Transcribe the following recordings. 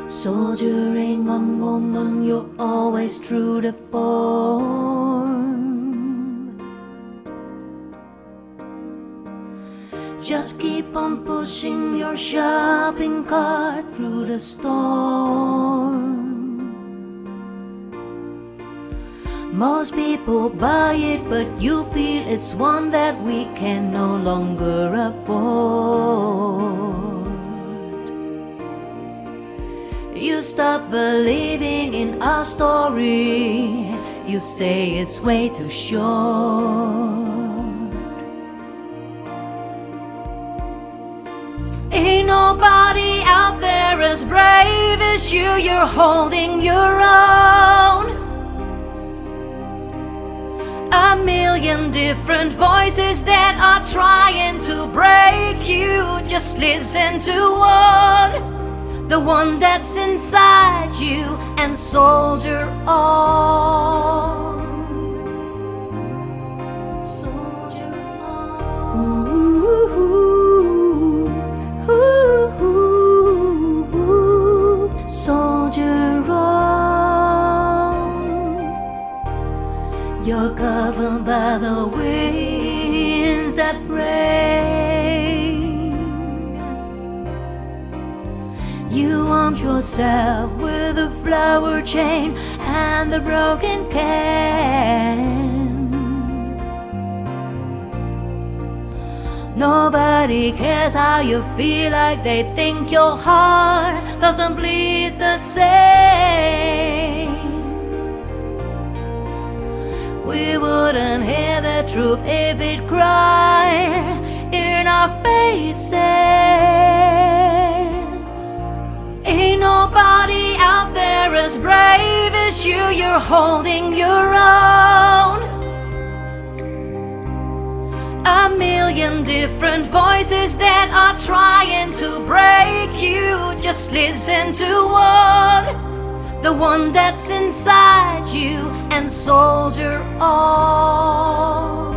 Soldiering on, you're always true to form. Just keep on pushing your shopping cart through the storm. Most people buy it, but you feel it's one that we can no longer afford. You stop believing in our story. You say it's way too short. Ain't nobody out there as brave as you. You're holding your own. A million different voices that are trying to break you. Just listen to one, the one that's inside you, and soldier on. Soldier on. Ooh, ooh, ooh, soldier on. You're governed by the winds that rain. You armed yourself with a flower chain and the broken can. Nobody cares how you feel, like they think your heart doesn't bleed the same. We wouldn't hear the truth if it cried in our faces. Ain't nobody out there as brave as you. You're holding your own. A million different voices that are trying to break you. Just listen to one, the one that's inside you, and soldier on.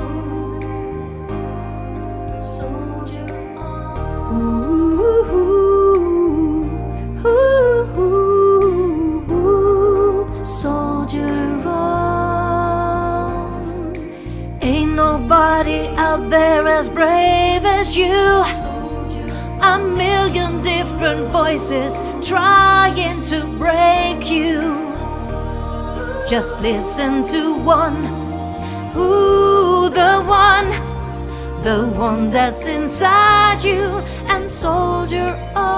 Soldier on. Ooh, soldier on. Ain't nobody out there as brave as you. A million different voices trying to break you. Just listen to one, ooh, the one that's inside you, and soldier on.